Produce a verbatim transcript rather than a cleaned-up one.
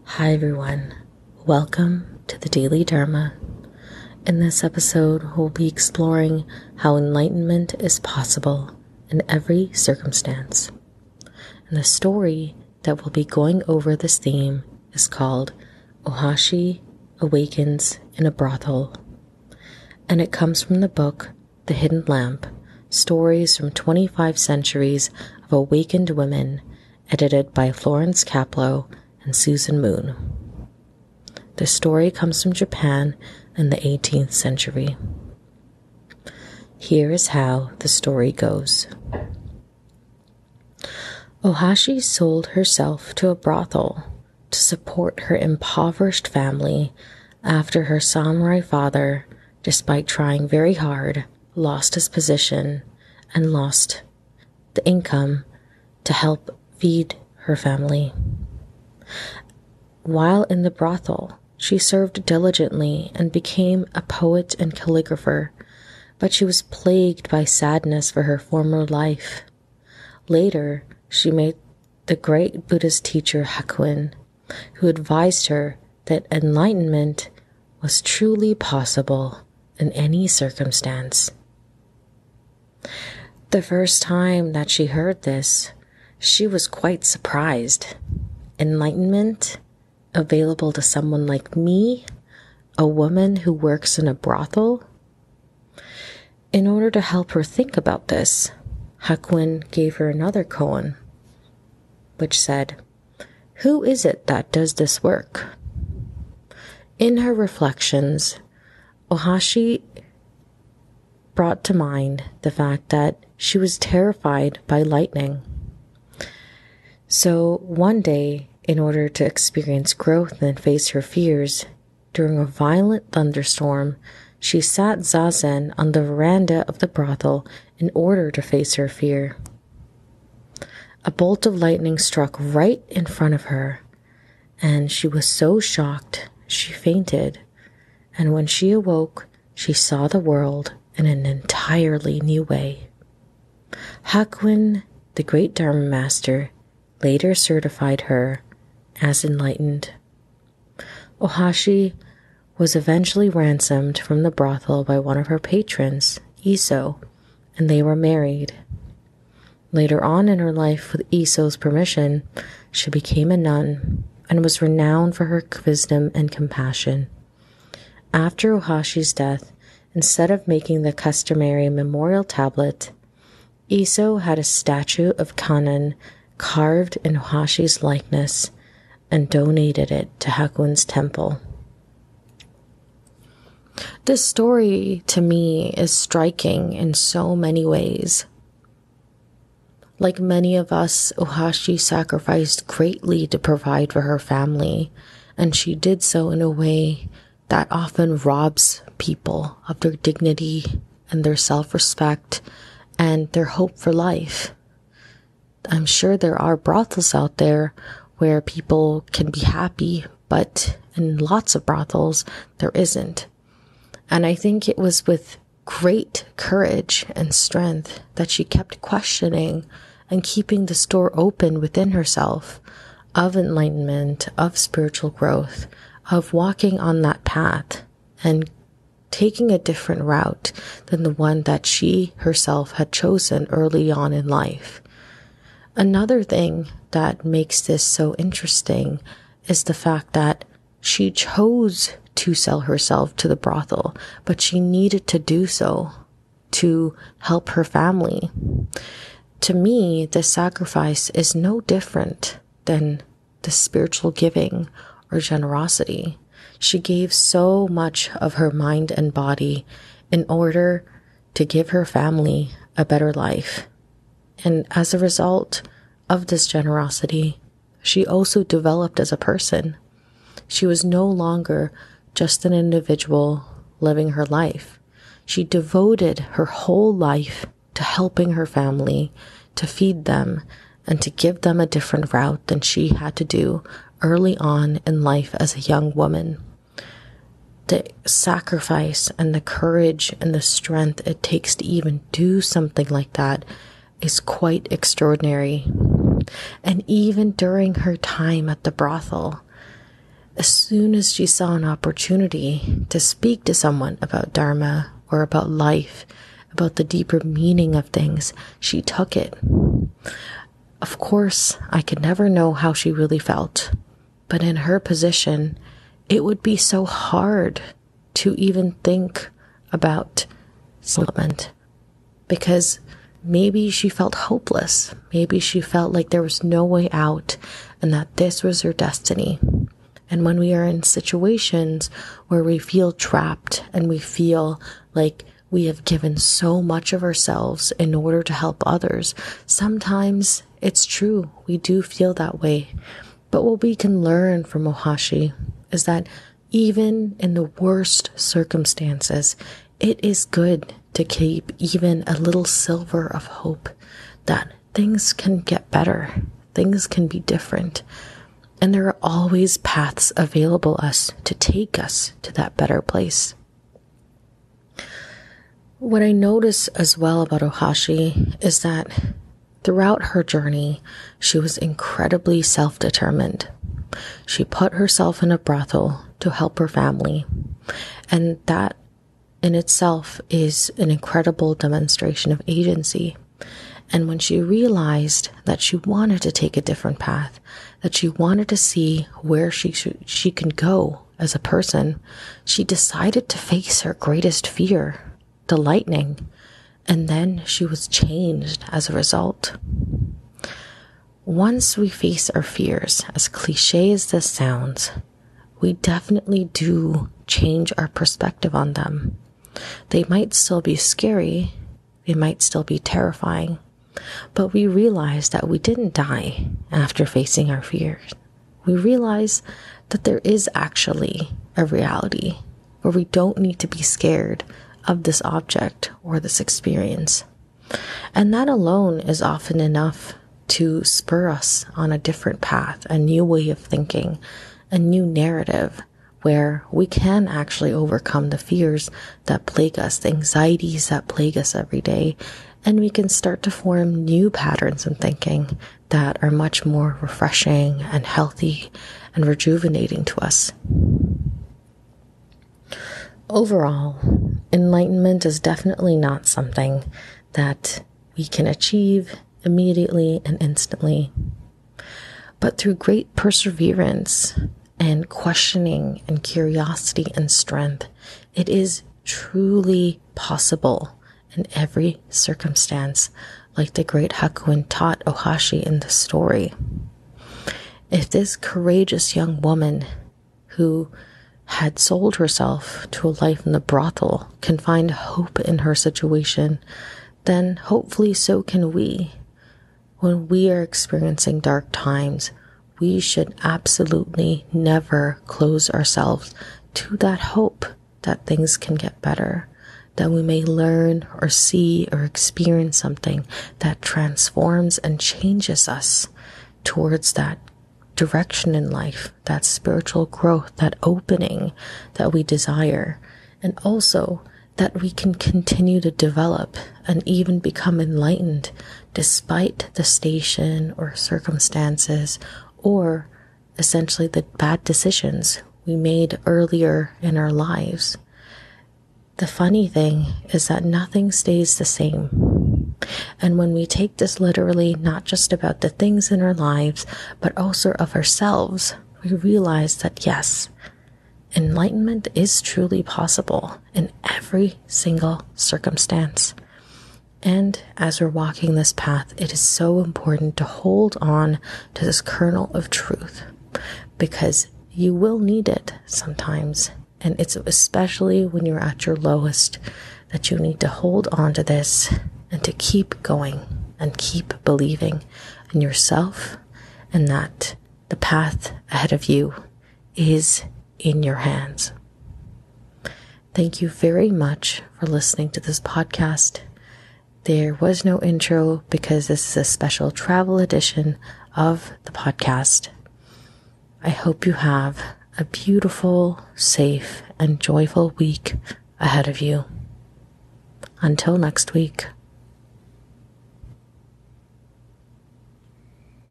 Hi everyone, welcome to the Daily Dharma. In this episode, we'll be exploring how enlightenment is possible in every circumstance. And the story that we'll be going over this theme is called Ohashi Awakens in a Brothel. And it comes from the book The Hidden Lamp, Stories from twenty-five Centuries of Awakened Women, edited by Florence Kaplow and Susan Moon. The story comes from Japan in the eighteenth century. Here is how the story goes. Ohashi sold herself to a brothel to support her impoverished family after her samurai father, despite trying very hard, lost his position and lost the income to help feed her family. While in the brothel, she served diligently and became a poet and calligrapher, but she was plagued by sadness for her former life. Later, she met the great Buddhist teacher Hakuin, who advised her that enlightenment was truly possible in any circumstance. The first time that she heard this, she was quite surprised. Enlightenment available to someone like me, a woman who works in a brothel? In order to help her think about this, Hakuin gave her another koan, which said, "Who is it that does this work?" In her reflections, Ohashi brought to mind the fact that she was terrified by lightning. So one day, in order to experience growth and face her fears, during a violent thunderstorm, she sat zazen on the veranda of the brothel in order to face her fear. A bolt of lightning struck right in front of her, and she was so shocked she fainted. And when she awoke, she saw the world in an entirely new way. Hakuin, the great Dharma master, later certified her as enlightened. Ohashi was eventually ransomed from the brothel by one of her patrons, Iso, and they were married. Later on in her life, with Iso's permission, she became a nun and was renowned for her wisdom and compassion. After Ohashi's death, instead of making the customary memorial tablet, Iso had a statue of Kannon carved in Ohashi's likeness and donated it to Hakuin's temple. This story, to me, is striking in so many ways. Like many of us, Ohashi sacrificed greatly to provide for her family, and she did so in a way that often robs people of their dignity and their self-respect and their hope for life. I'm sure there are brothels out there where people can be happy, but in lots of brothels, there isn't. And I think it was with great courage and strength that she kept questioning and keeping this door open within herself of enlightenment, of spiritual growth, of walking on that path and taking a different route than the one that she herself had chosen early on in life. Another thing that makes this so interesting is the fact that she chose to sell herself to the brothel, but she needed to do so to help her family. To me, this sacrifice is no different than the spiritual giving or generosity. She gave so much of her mind and body in order to give her family a better life. And as a result of this generosity, she also developed as a person. She was no longer just an individual living her life. She devoted her whole life to helping her family, to feed them, and to give them a different route than she had to do early on in life as a young woman. The sacrifice and the courage and the strength it takes to even do something like that is quite extraordinary. And even during her time at the brothel, as soon as she saw an opportunity to speak to someone about Dharma or about life, about the deeper meaning of things, she took it. Of course, I could never know how she really felt, but in her position, it would be so hard to even think about supplement, because maybe she felt hopeless. Maybe she felt like there was no way out and that this was her destiny. And when we are in situations where we feel trapped and we feel like we have given so much of ourselves in order to help others, sometimes it's true, we do feel that way. But what we can learn from Ohashi is that even in the worst circumstances, it is good to keep even a little sliver of hope that things can get better, things can be different, and there are always paths available us to take us to that better place. What I notice as well about Ohashi is that throughout her journey, she was incredibly self-determined. She put herself in a brothel to help her family, and that in itself is an incredible demonstration of agency. And when she realized that she wanted to take a different path, that she wanted to see where she sh- she can go as a person, she decided to face her greatest fear, the lightning, and then she was changed as a result. Once we face our fears, as cliche as this sounds, we definitely do change our perspective on them. They might still be scary, they might still be terrifying, but we realize that we didn't die after facing our fears. We realize that there is actually a reality where we don't need to be scared of this object or this experience. And that alone is often enough to spur us on a different path, a new way of thinking, a new narrative where we can actually overcome the fears that plague us, the anxieties that plague us every day, and we can start to form new patterns in thinking that are much more refreshing and healthy and rejuvenating to us. Overall, enlightenment is definitely not something that we can achieve immediately and instantly, but through great perseverance and questioning and curiosity and strength, it is truly possible in every circumstance, like the great Hakuin taught Ohashi in the story. If this courageous young woman who had sold herself to a life in the brothel can find hope in her situation, then hopefully so can we. When we are experiencing dark times, we should absolutely never close ourselves to that hope that things can get better, that we may learn or see or experience something that transforms and changes us towards that direction in life, that spiritual growth, that opening that we desire, and also that we can continue to develop and even become enlightened despite the station or circumstances or essentially the bad decisions we made earlier in our lives. The funny thing is that nothing stays the same. And when we take this literally, not just about the things in our lives, but also of ourselves, we realize that yes, enlightenment is truly possible in every single circumstance. And as we're walking this path, it is so important to hold on to this kernel of truth, because you will need it sometimes. And it's especially when you're at your lowest that you need to hold on to this and to keep going and keep believing in yourself and that the path ahead of you is in your hands. Thank you very much for listening to this podcast. There was no intro because this is a special travel edition of the podcast. I hope you have a beautiful, safe, and joyful week ahead of you. Until next week.